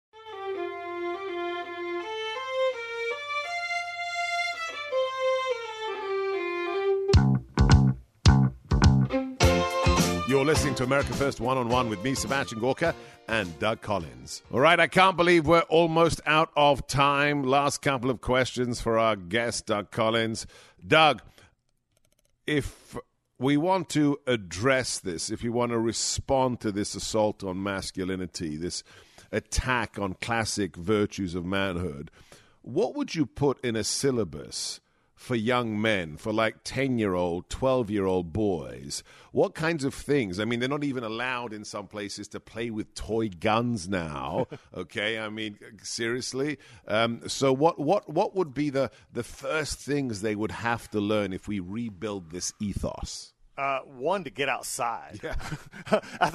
You're listening to America First One-on-One with me, Sebastian Gorka, and Doug Collins. All right, I can't believe we're almost out of time. Last couple of questions for our guest, Doug Collins. Doug, if we want to address this, if you want to respond to this assault on masculinity, this attack on classic virtues of manhood, what would you put in a syllabus for young men, for like 10-year-old, 12-year-old boys? What kinds of things? I mean, they're not even allowed in some places to play with toy guns now, okay? I mean, seriously? So what would be the first things they would have to learn if we rebuild this ethos? One, to get outside. Yeah. I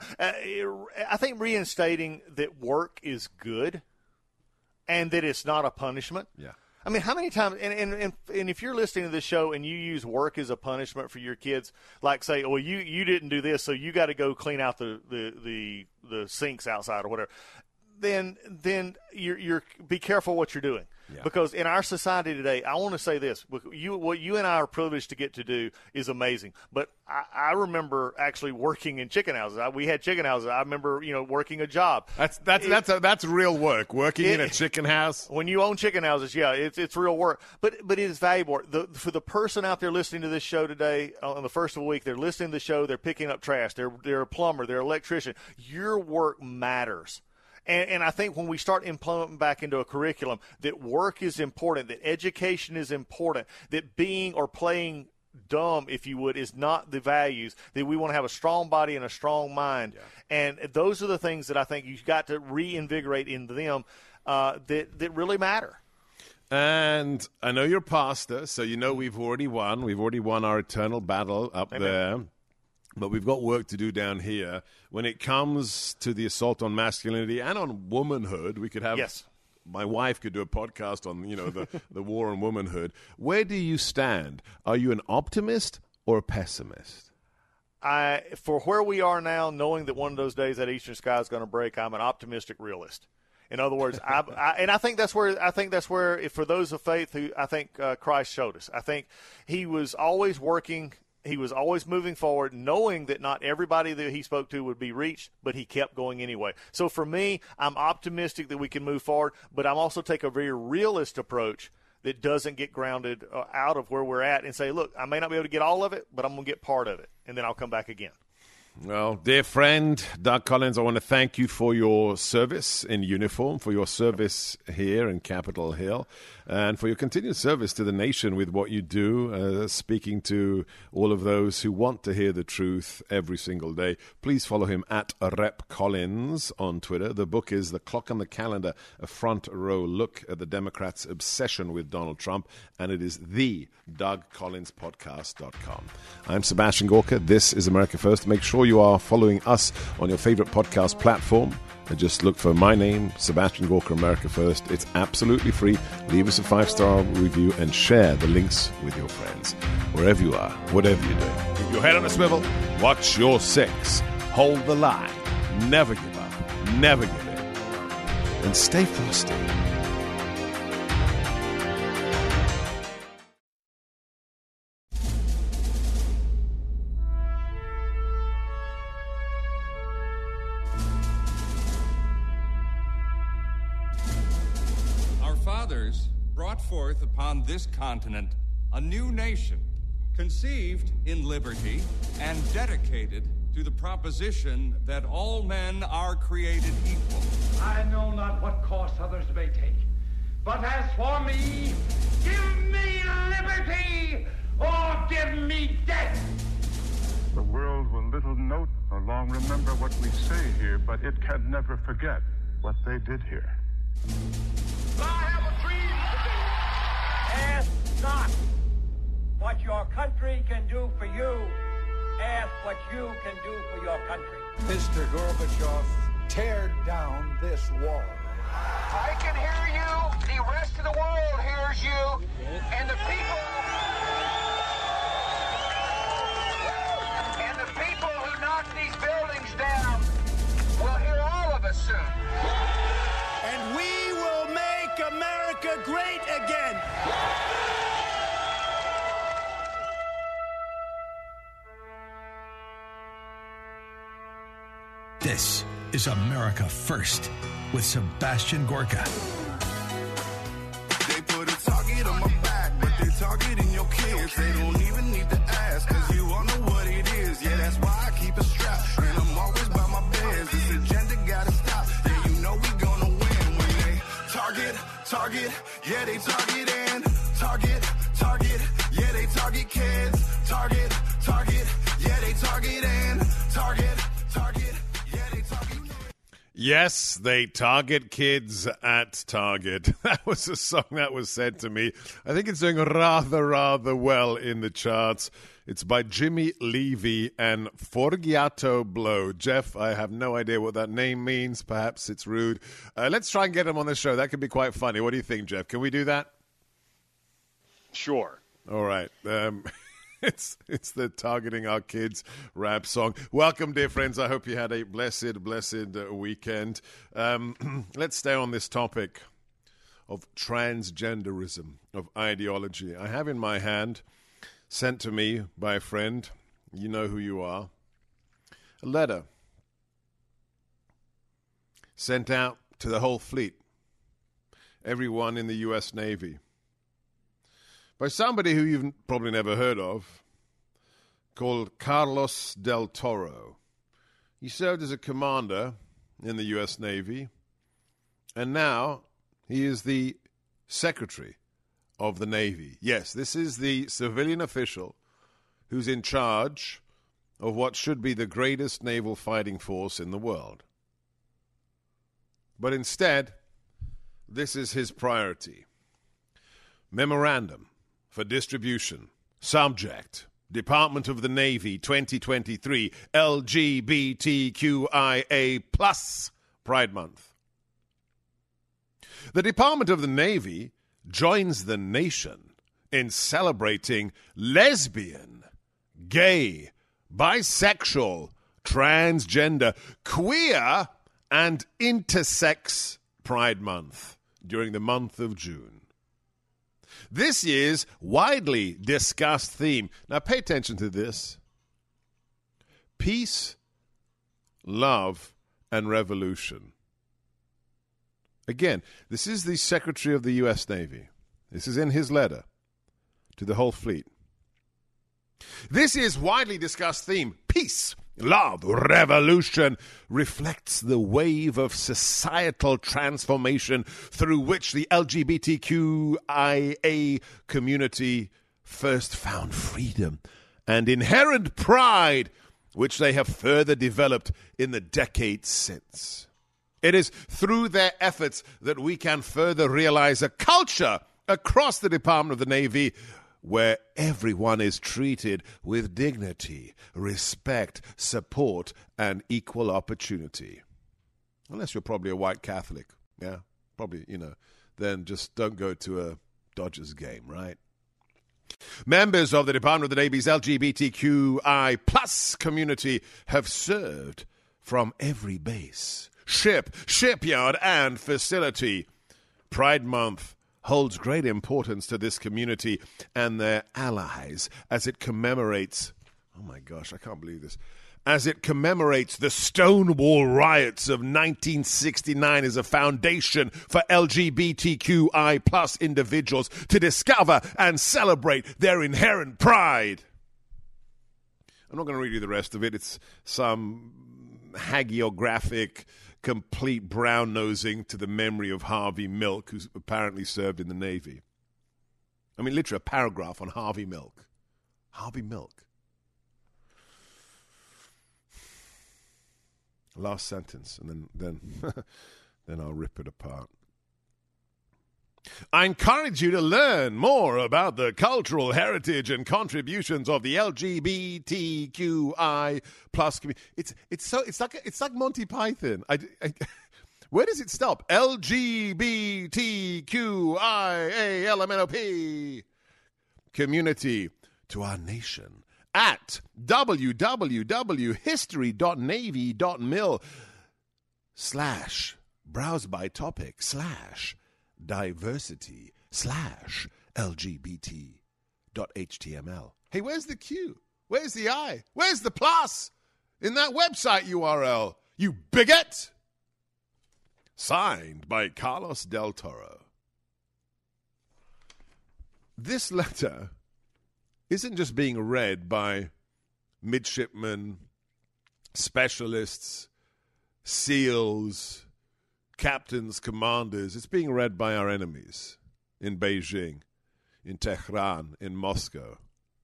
think reinstating that work is good and that it's not a punishment. Yeah. I mean, how many times, and if you're listening to this show and you use work as a punishment for your kids, like say, well, you didn't do this, so you got to go clean out the sinks outside or whatever, then you're be careful what you're doing. Yeah. Because in our society today, I want to say this: what you and I are privileged to get to do is amazing. But I remember actually working in chicken houses. We had chicken houses. I remember working a job. That's real work. Working in a chicken house. When you own chicken houses, yeah, it's real work. But it is valuable. For the person out there listening to this show today, on the first of the week, they're listening to the show. They're picking up trash. They're a plumber. They're an electrician. Your work matters. And I think when we start implementing back into a curriculum that work is important, that education is important, that being or playing dumb, if you would, is not the values, that we want to have a strong body and a strong mind. Yeah. And those are the things that I think you've got to reinvigorate in them that really matter. And I know you're pastor, so we've already won. We've already won our eternal battle up Amen. There. But we've got work to do down here. When it comes to the assault on masculinity and on womanhood, we could have my wife could do a podcast on, the war on womanhood. Where do you stand? Are you an optimist or a pessimist? For where we are now, knowing that one of those days that eastern sky is going to break, I'm an optimistic realist. In other words, I think that's where, for those of faith, who I think Christ showed us. I think he was always working. He was always moving forward, knowing that not everybody that he spoke to would be reached, but he kept going anyway. So for me, I'm optimistic that we can move forward, but I'm also take a very realist approach that doesn't get grounded out of where we're at and say, look, I may not be able to get all of it, but I'm going to get part of it, and then I'll come back again. Well, dear friend, Doug Collins, I want to thank you for your service in uniform, for your service here in Capitol Hill, and for your continued service to the nation with what you do, speaking to all of those who want to hear the truth every single day. Please follow him at Rep Collins on Twitter. The book is The Clock on the Calendar, a front row look at the Democrats' obsession with Donald Trump, and it is the DougCollinsPodcast.com. I'm Sebastian Gorka. This is America First. Make sure you are following us on your favorite podcast platform. And just look for my name, Sebastian Gorka, America First. It's absolutely free. Leave us a 5-star review and share the links with your friends. Wherever you are, whatever you're doing. Keep your head on a swivel. Watch your 6. Hold the line. Never give up. Never give in. And stay frosty. Fathers brought forth upon this continent a new nation, conceived in liberty and dedicated to the proposition that all men are created equal. I know not what course others may take, but as for me, give me liberty or give me death. The world will little note nor long remember what we say here, but it can never forget what they did here. I have a dream today. Ask not what your country can do for you. Ask what you can do for your country. Mr. Gorbachev, tear down this wall. I can hear you. The rest of the world hears you. And the people who knock these buildings down will hear all of us soon. And we will make America great again. This is America First with Sebastian Gorka. They put a target on my back, but they targeting your kids. They don't even need to ask, cause you all know what it is. Yeah, that's why I keep a strap, and I'm always by my bands. This agenda gotta stop, yeah, you know we gonna win. When they target, yeah, they targeting. Target, yeah, they target kids. Target, yeah, they targeting. Target, yeah, they target kids. Yes, they target kids at Target. That was a song that was said to me. I think it's doing rather well in the charts. It's by Jimmy Levy and Forgiato Blow. Jeff, I have no idea what that name means. Perhaps it's rude. Let's try and get him on the show. That could be quite funny. What do you think, Jeff? Can we do that? Sure. All right. It's the Targeting Our Kids rap song. Welcome, dear friends. I hope you had a blessed weekend. Let's stay on this topic of transgenderism, of ideology. I have in my hand, sent to me by a friend, you know who you are, a letter sent out to the whole fleet, everyone in the U.S. Navy, by somebody who you've probably never heard of, called Carlos del Toro. He served as a commander in the U.S. Navy, and now he is the Secretary of the Navy. Yes, this is the civilian official who's in charge of what should be the greatest naval fighting force in the world. But instead, this is his priority. Memorandum for distribution. Subject: Department of the Navy 2023 LGBTQIA+ Pride Month. The Department of the Navy joins the nation in celebrating lesbian, gay, bisexual, transgender, queer, and intersex Pride Month during the month of June. This year's widely discussed theme, now pay attention to this: peace, love, and revolution. Again, this is the Secretary of the U.S. Navy. This is in his letter to the whole fleet. This year's widely discussed theme: peace, Love Revolution reflects the wave of societal transformation through which the LGBTQIA community first found freedom and inherent pride, which they have further developed in the decades since. It is through their efforts that we can further realize a culture across the Department of the Navy where everyone is treated with dignity, respect, support, and equal opportunity. Unless you're probably a white Catholic. Yeah, probably, then just don't go to a Dodgers game, right? Members of the Department of the Navy's LGBTQI plus community have served from every base, ship, shipyard, and facility. Pride Month holds great importance to this community and their allies as it commemorates, oh my gosh, I can't believe this, as it commemorates the Stonewall riots of 1969 as a foundation for LGBTQI plus individuals to discover and celebrate their inherent pride. I'm not going to read you the rest of it. It's some hagiographic, complete brown-nosing to the memory of Harvey Milk, who's apparently served in the Navy. I mean, literally a paragraph on Harvey Milk. Harvey Milk. Last sentence, and then I'll rip it apart. I encourage you to learn more about the cultural heritage and contributions of the LGBTQI plus community. It's like Monty Python. Where does it stop? LGBTQIALMNOP community to our nation at www.history.navy.mil/browse by topic / diversity / LGBT.html. Hey, where's the Q? Where's the I? Where's the plus in that website URL? You bigot! Signed by Carlos Del Toro. This letter isn't just being read by midshipmen, specialists, SEALs, captains, commanders. It's being read by our enemies in Beijing, in Tehran, in Moscow.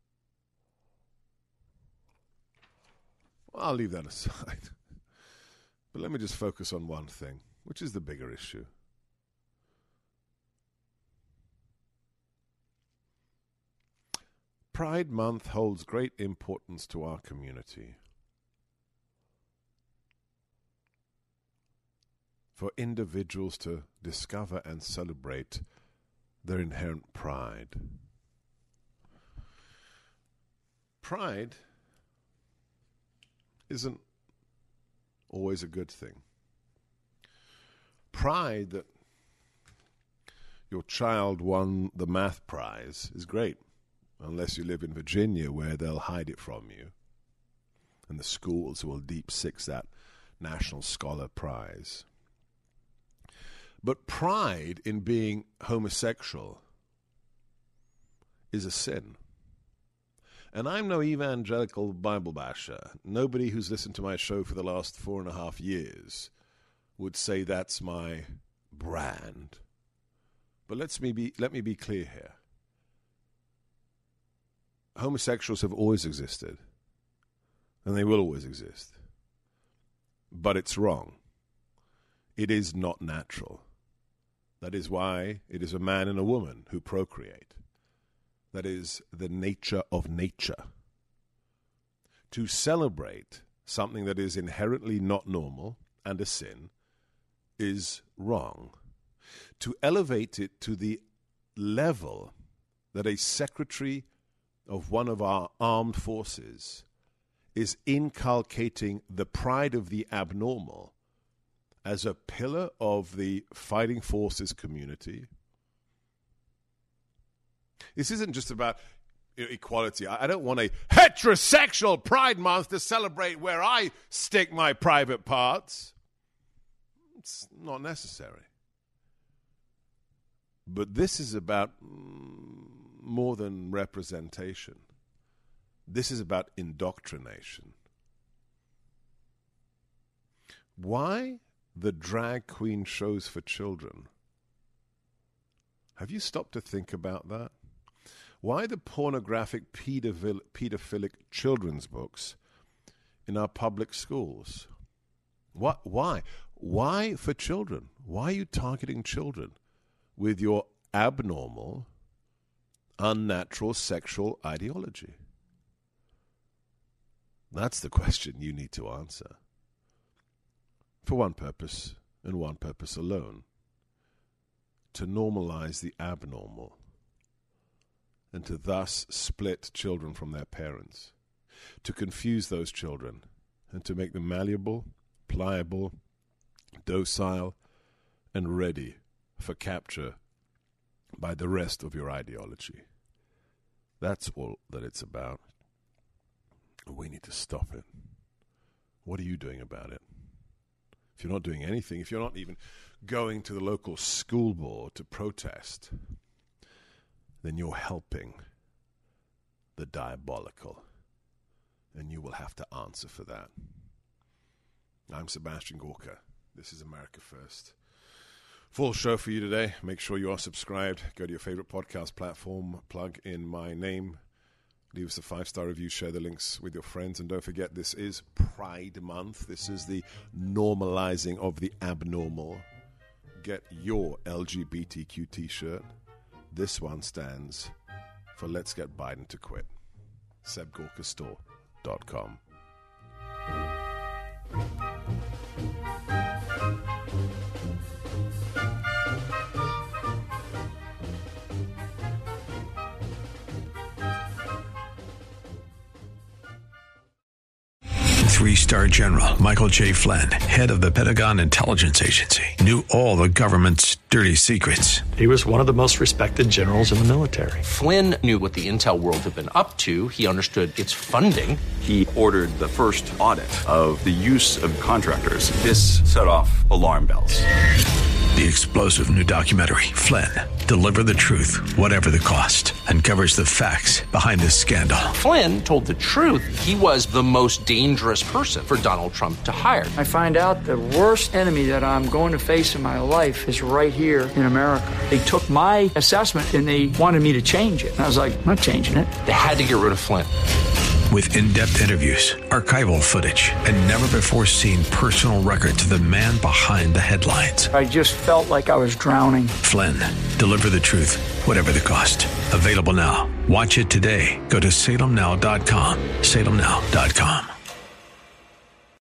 Well, I'll leave that aside. But let me just focus on one thing, which is the bigger issue. Pride Month holds great importance to our community. For individuals to discover and celebrate their inherent pride. Pride isn't always a good thing. Pride that your child won the math prize is great, unless you live in Virginia where they'll hide it from you. And the schools will deep six that National Scholar Prize. But pride in being homosexual is a sin. And I'm no evangelical Bible basher. Nobody who's listened to my show for the last 4.5 years would say that's my brand. But let me be clear here. Homosexuals have always existed, and they will always exist. But it's wrong. It is not natural. That is why it is a man and a woman who procreate. That is the nature of nature. To celebrate something that is inherently not normal and a sin is wrong. To elevate it to the level that a secretary of one of our armed forces is inculcating the pride of the abnormal as a pillar of the fighting forces community. This isn't just about equality. I don't want a heterosexual Pride Month to celebrate where I stick my private parts. It's not necessary. But this is about more than representation. This is about indoctrination. Why the drag queen shows for children? Have you stopped to think about that? Why the pornographic pedophilic children's books in our public schools? Why? Why for children? Why are you targeting children with your abnormal, unnatural sexual ideology? That's the question you need to answer. For one purpose, and one purpose alone: to normalize the abnormal, and to thus split children from their parents, to confuse those children, and to make them malleable, pliable, docile, and ready for capture by the rest of your ideology. That's all that it's about. We need to stop it. What are you doing about it? If you're not doing anything, if you're not even going to the local school board to protest, then you're helping the diabolical, and you will have to answer for that. I'm Sebastian Gorka. This is America First. Full show for you today. Make sure you are subscribed. Go to your favorite podcast platform, plug in my name, leave us a 5-star review, share the links with your friends, and don't forget, this is Pride Month. This is the normalizing of the abnormal. Get your LGBTQ t-shirt. This one stands for Let's Get Biden to Quit. SebGorkaStore.com. Three-star General Michael J. Flynn, head of the Pentagon Intelligence Agency, knew all the government's dirty secrets. He was one of the most respected generals in the military. Flynn knew what the intel world had been up to. He understood its funding. He ordered the first audit of the use of contractors. This set off alarm bells. The explosive new documentary, Flynn, Deliver the Truth, Whatever the Cost, uncovers the facts behind this scandal. Flynn told the truth. He was the most dangerous person for Donald Trump to hire. I find out the worst enemy that I'm going to face in my life is right here in America. They took my assessment and they wanted me to change it. And I was like, I'm not changing it. They had to get rid of Flynn. With in-depth interviews, archival footage, and never-before-seen personal records of the man behind the headlines. I just felt like I was drowning. Flynn, Deliver the Truth, Whatever the Cost. Available now. Watch it today. Go to salemnow.com. salemnow.com.